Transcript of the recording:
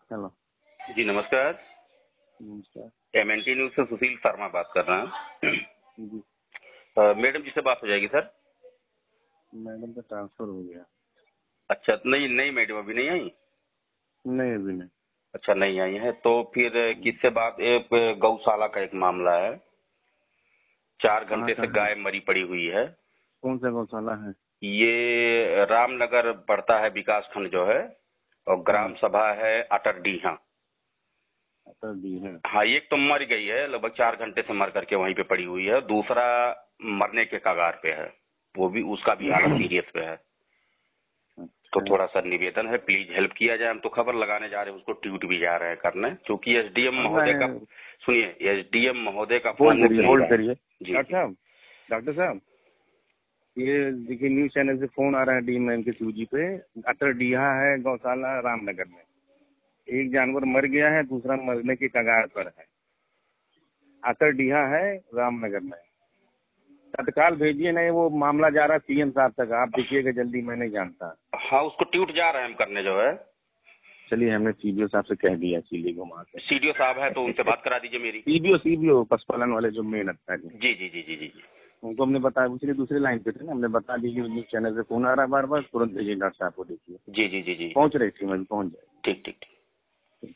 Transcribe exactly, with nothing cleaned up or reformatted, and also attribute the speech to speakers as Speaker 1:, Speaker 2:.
Speaker 1: Hello
Speaker 2: जी नमस्कार।
Speaker 1: नमस्कार।
Speaker 2: M N T news से सुशील शर्मा बात कर रहे हैं।
Speaker 1: जी
Speaker 2: अ, मैडम जी से बात हो जाएगी सर।
Speaker 1: मैडम का ट्रांसफर हो गया।
Speaker 2: अच्छा, नहीं नहीं मैडम अभी नहीं आई।
Speaker 1: नहीं अभी नहीं।
Speaker 2: अच्छा नहीं आई है तो फिर किससे बात। एक गौशाला का एक मामला है। चार
Speaker 1: कहाँ
Speaker 2: घंटे
Speaker 1: का
Speaker 2: से
Speaker 1: है?
Speaker 2: गाय मरी पड़ी हुई है।
Speaker 1: कौन सा गौशाला है?
Speaker 2: ये रामनगर पड़ता है विकास खंड जो है, और ग्राम
Speaker 1: हाँ
Speaker 2: सभा है अटरडीहा।
Speaker 1: कर दी है।
Speaker 2: हाँ, एक तो मर गई है, लगभग चार घंटे से मर करके वहीं पे पड़ी हुई है। दूसरा मरने के कगार पे है, वो भी, उसका भी हालत सीरियस पे है। तो
Speaker 1: अच्छा।
Speaker 2: थोड़ा सा निवेदन है, प्लीज हेल्प किया जाए। हम तो खबर लगाने जा रहे हैं, उसको ट्वीट भी जा रहे हैं करने, क्योंकि एस डी एम
Speaker 1: अब
Speaker 2: महोदय का,
Speaker 1: मैं
Speaker 2: सुनिए, एस डी एम महोदय का फोन
Speaker 1: होल्ड
Speaker 2: उठ
Speaker 1: करिए
Speaker 2: नहीं
Speaker 1: होल्ड
Speaker 2: रहा है।
Speaker 1: करिए।
Speaker 2: जी
Speaker 1: डॉक्टर
Speaker 2: जी
Speaker 1: साहब डॉक्टर साहब ये देखिए न्यूज चैनल से फोन आ रहा है डी एम के सूजी पे। अतर डीहा है गौशाला रामनगर में। एक जानवर मर गया है, दूसरा मरने के कगार पर है। अतर डीहा है रामनगर में। तत्काल भेजिए, नहीं वो मामला जा रहा है सी एम साहब तक। आप देखिएगा जल्दी, मैं नहीं जानता।
Speaker 2: हाँ, उसको ट्वीट जा रहे हैं हम करने जो है।
Speaker 1: चलिए हमने सीबीओ साहब से कह दिया, चीली घुमा के।
Speaker 2: सी डी ओ साहब है तो उनसे बात करा दीजिए मेरी।
Speaker 1: सीबीओ सीबीओ पशुपालन वाले जो मेन अधिकारी,
Speaker 2: जी जी जी जी जी जी।
Speaker 1: उनको हमने बताया, दूसरी दूसरी लाइन पे थे ना, हमने बता दी कि न्यूज चैनल से फोन आ रहा है बार बार, तुरंत भेजिए डॉक्टर साहब को, देखिए
Speaker 2: जी जी जी जी।
Speaker 1: पहुंच रही थी, मैं पहुंच जाएगी।
Speaker 2: ठीक ठीक ठीक।